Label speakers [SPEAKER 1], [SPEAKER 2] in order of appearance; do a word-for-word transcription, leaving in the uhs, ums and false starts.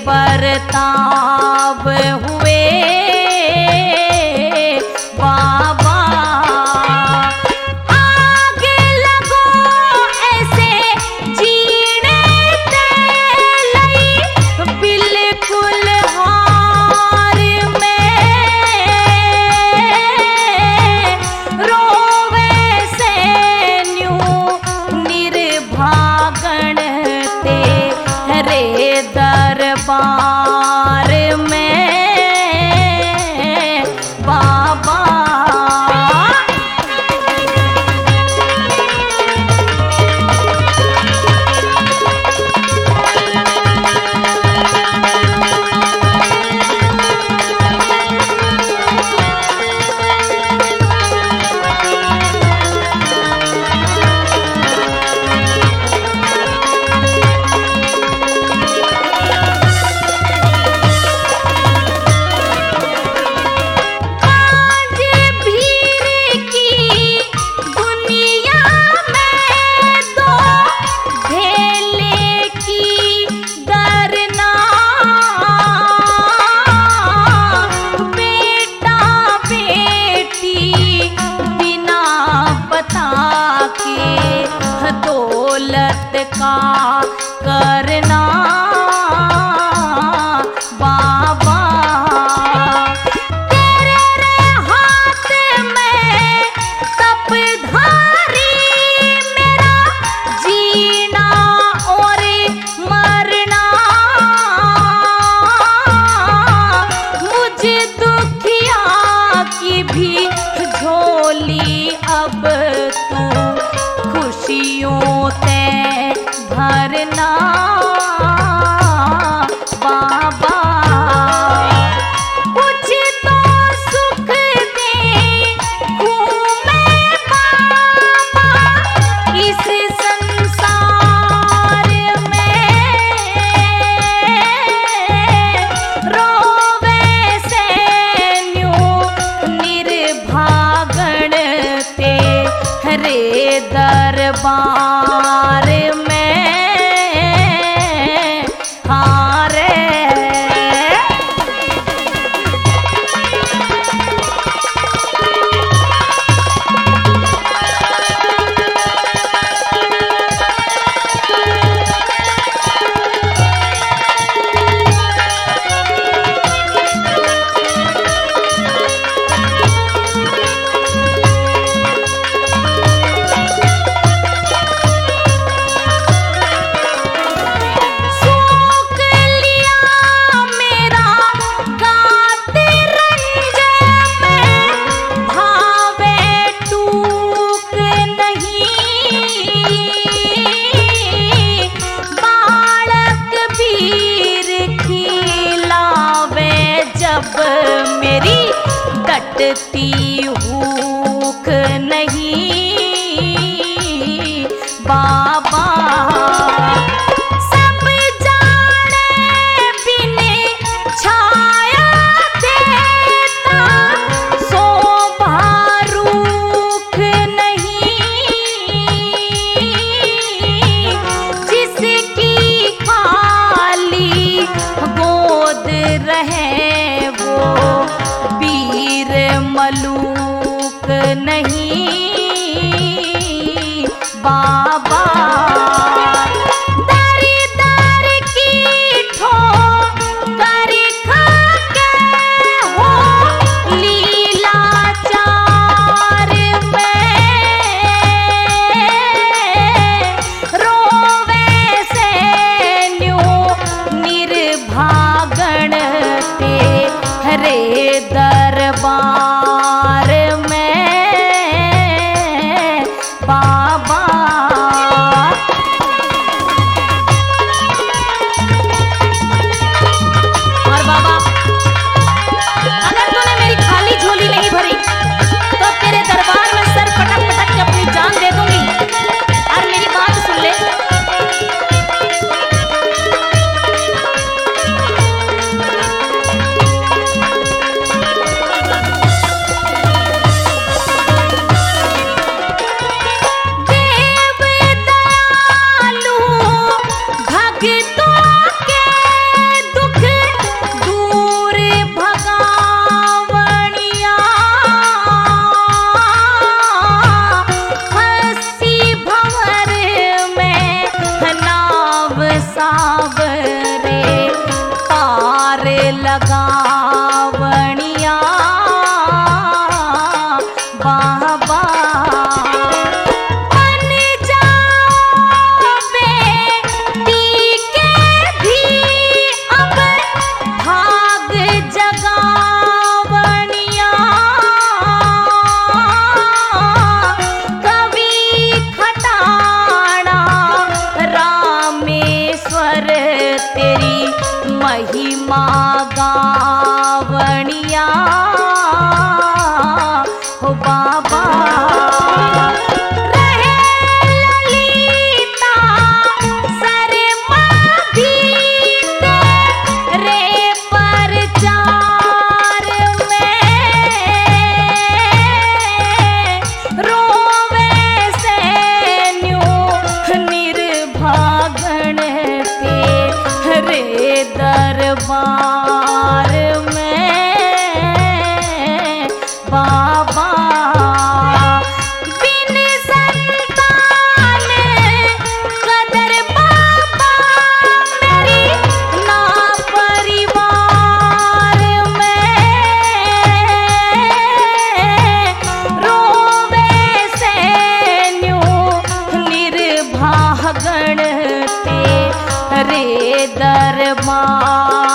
[SPEAKER 1] बरताव हुए बाबा। आगे लगो ऐसे जीने ते लई बिल्कुल हार में रोवे से न्यू निर्भागण ते रे दरबार में बाबा। दौलत का करना बाबा। तेरे रे हाथ में तपधारी मेरा जीना और मरना। मुझे दुखिया की भी झोली अब तू खुशियों ते भरना बाबा। कुछ तो सुख दे घूमे बाबा इस संसार में। रोवे से न्यू निर्भागण ते रे दरबार में हारे। मेरी डटती भूख नहीं बाबा। सब जाने बिन छाया देता शोभा रूख नहीं। जिसकी खाली गोद रहे वो वीर मलूक नहीं बाबा। दर दर की ठोकर खा के हो लीलाचार में। रोवे से न्यू निर्भागण ते रे दरबार में बाबा। और बाबा अगर तूने मेरी खाली झोली नहीं भरी तो तेरे दरबार में सर पटक पटक के अपनी जान दे दूंगी। और मेरी बात सुन ले। देव माँ।